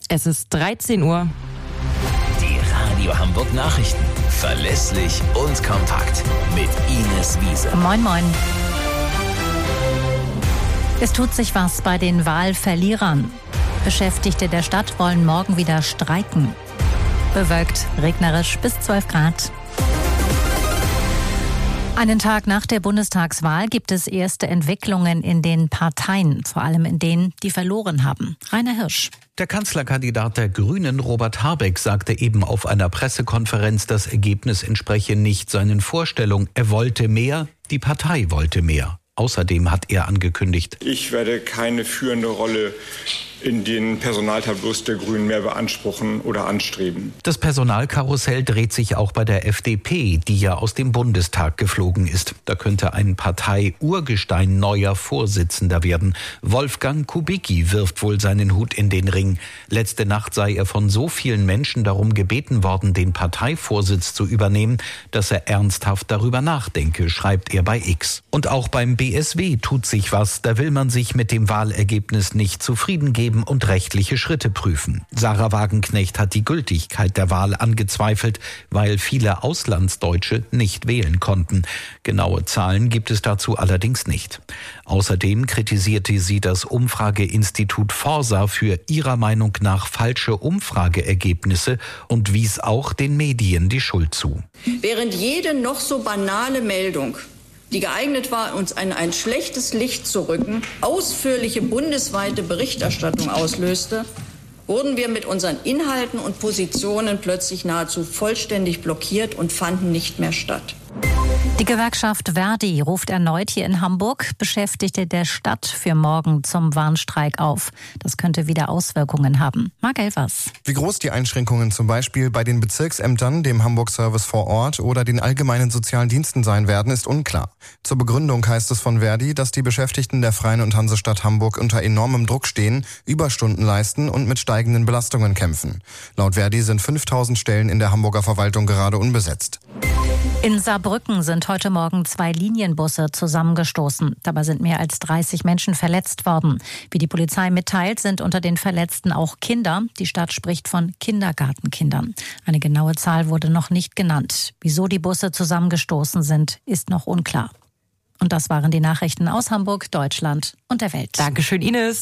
Es ist 13 Uhr. Die Radio Hamburg Nachrichten. Verlässlich und kompakt. Mit Ines Wiese. Moin, moin. Es tut sich was bei den Wahlverlierern. Beschäftigte der Stadt wollen morgen wieder streiken. Bewölkt, regnerisch bis 12 Grad. Einen Tag nach der Bundestagswahl gibt es erste Entwicklungen in den Parteien, vor allem in denen, die verloren haben. Rainer Hirsch. Der Kanzlerkandidat der Grünen, Robert Habeck, sagte eben auf einer Pressekonferenz, das Ergebnis entspreche nicht seinen Vorstellungen. Er wollte mehr, die Partei wollte mehr. Außerdem hat er angekündigt: Ich werde keine führende Rolle in den Personaltableaus der Grünen mehr beanspruchen oder anstreben. Das Personalkarussell dreht sich auch bei der FDP, die ja aus dem Bundestag geflogen ist. Da könnte ein Partei-Urgestein neuer Vorsitzender werden. Wolfgang Kubicki wirft wohl seinen Hut in den Ring. Letzte Nacht sei er von so vielen Menschen darum gebeten worden, den Parteivorsitz zu übernehmen, dass er ernsthaft darüber nachdenke, schreibt er bei X. Und auch beim BSW tut sich was. Da will man sich mit dem Wahlergebnis nicht zufrieden geben und rechtliche Schritte prüfen. Sarah Wagenknecht hat die Gültigkeit der Wahl angezweifelt, weil viele Auslandsdeutsche nicht wählen konnten. Genaue Zahlen gibt es dazu allerdings nicht. Außerdem kritisierte sie das Umfrageinstitut Forsa für ihrer Meinung nach falsche Umfrageergebnisse und wies auch den Medien die Schuld zu. Während jede noch so banale Meldung, die geeignet war, uns in ein schlechtes Licht zu rücken, ausführliche bundesweite Berichterstattung auslöste, wurden wir mit unseren Inhalten und Positionen plötzlich nahezu vollständig blockiert und fanden nicht mehr statt. Die Gewerkschaft Verdi ruft erneut hier in Hamburg Beschäftigte der Stadt für morgen zum Warnstreik auf. Das könnte wieder Auswirkungen haben. Marc Elvers. Wie groß die Einschränkungen zum Beispiel bei den Bezirksämtern, dem Hamburg-Service vor Ort oder den allgemeinen sozialen Diensten sein werden, ist unklar. Zur Begründung heißt es von Verdi, dass die Beschäftigten der Freien und Hansestadt Hamburg unter enormem Druck stehen, Überstunden leisten und mit steigenden Belastungen kämpfen. Laut Verdi sind 5000 Stellen in der Hamburger Verwaltung gerade unbesetzt. In Saarbrücken sind heute Morgen 2 Linienbusse zusammengestoßen. Dabei sind mehr als 30 Menschen verletzt worden. Wie die Polizei mitteilt, sind unter den Verletzten auch Kinder. Die Stadt spricht von Kindergartenkindern. Eine genaue Zahl wurde noch nicht genannt. Wieso die Busse zusammengestoßen sind, ist noch unklar. Und das waren die Nachrichten aus Hamburg, Deutschland und der Welt. Dankeschön, Ines.